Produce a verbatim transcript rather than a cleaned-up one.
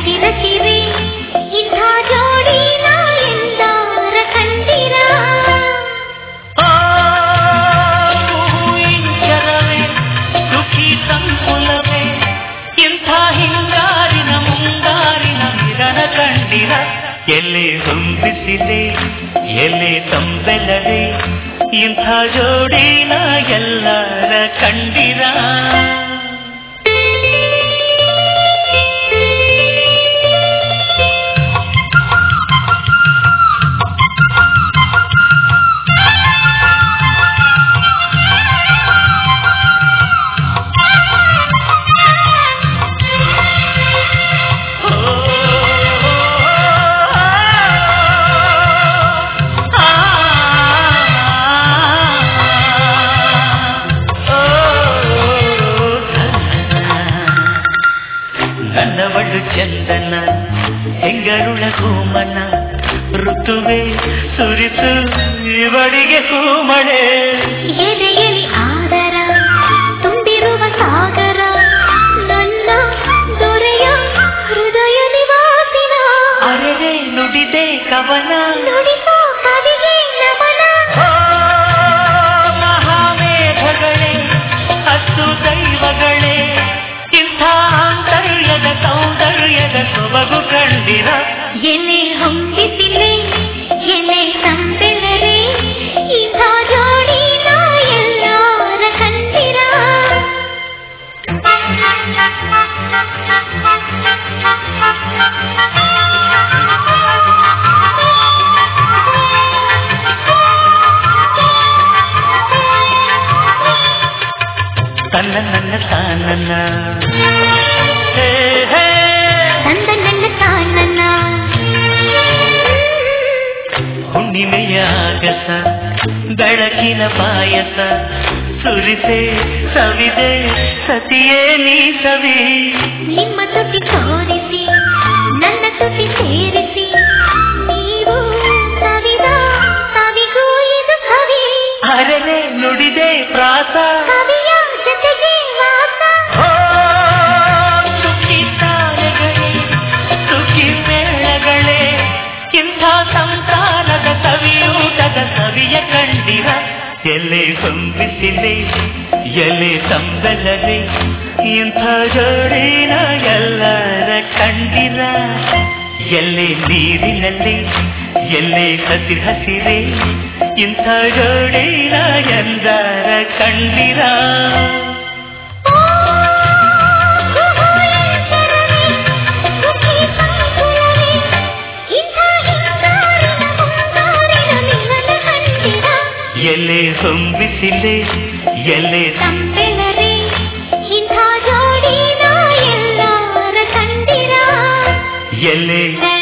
ರಚಿರಚಿರೆ ಇಂಥ ಜೋಡಿನ ಎಂದಾರ ಕಂಡಿರ ಇಂಚರವೇ ಸುಖಿ ಸಂಕುಲವೇ ಇಂಥ ಹಿಂಗಾರಿನ ಮುಂಗಾರಿನ ಮಿರನ ಕಂಡಿರ ಎಲೆ ಹೊಂಬಿಸಿದೆ ಎಲೆ ತಂಬೆಲದೆ ಇಂಥ ಜೋಡಿನ ಎಲ್ಲರ ಕಂಡಿರ ಚಂದನ ಹೆಂಗರುಳ ಕೂಮನ ಋತುವೆ ಸುರಿತು ಇವಳಿಗೆ ಕೂಮಳೆ ಎದೆಯಲ್ಲಿ ಆದರ ತುಂಬಿರುವ ಸಾಗರ ನನ್ನ ದೊರೆಯ ಹೃದಯ ನಿವಾಸಿನ ಅರೆರೆ ನುಡಿದೆ ಕವನ ನುಡಿಸೋ ಕವಿಗೆ ನಮನ ಮಹಾಮೇಘಗಳೇ ಹತ್ತು ದೈವಗಳೇ ಇಂಥ ಆಂತರ್ಯದ ಸೌಂದರ್ಯದ ಸೊಬಗು ಕಂಡಿರ ಎಲೆ ಹೊಂಬಿಸಿಲೆ ಎಲೆ ತಂಬೆಲರೆ ಇಂಥ ಜೋಡಿನ ಎಲ್ಲಾರ ಕಂಡಿರ ತನ್ನ ನನ್ನ ತಾನನ್ನ ತಂದ ನನ್ನ ತಾನನ್ನ ಹುಣ್ಣಿಮೆಯ ಆಗಸ ಬೆಳಕಿನ ಪಾಯಸ ಸುರಿಸೆ ಸವಿದೆ ಸತಿಯೇ ನೀ ಸವಿ ನಿಮ್ಮ ತುಟಿ ತೋರಿಸಿ ನನ್ನ ತುಟಿ ಸೇರಿಸಿ ನೀವು ಸವಿದ ಸವಿಗೂ ಇದು ಕವಿ ಅರೆರೆ ನುಡಿದೆ ಪ್ರಾಸ ಕವಿಯ ಜೊತೆಗೆ ವಾಸ ಸುಖಿ ತಾರಗಳೇ ಸುಖಿ ಮೇಳಗಳೇ ಇಂಥ ಸಂಸಾರದ ಸವಿಯೂಟದ ಸವಿಯ ಕಂಡಿರ ಎಲೆ ಹೊಂಬಿಸಿದೆ ಎಲೆ ತಂಬೆಲದೆ ಇಂಥ ಜೋಡಿನ ಎಲ್ಲರ ಕಂಡಿರ ಎಲೆ ನೀರಿನಲ್ಲಿ ಎಲೆ ಹಸಿ ಹಸಿರೆ ಇಂಥ ಜೋಡಿನ ಎಲ್ಲರ ಕಂಡಿರ ಎಲೆ ಹೊಂಬಿಸಿಲೆ ಎಲೆ ತಂಬೆಲರೆ ಇಂಥ ಜೋಡಿನ ಎಲ್ಲಾರ ಕಂಡಿರ ಎಲೆ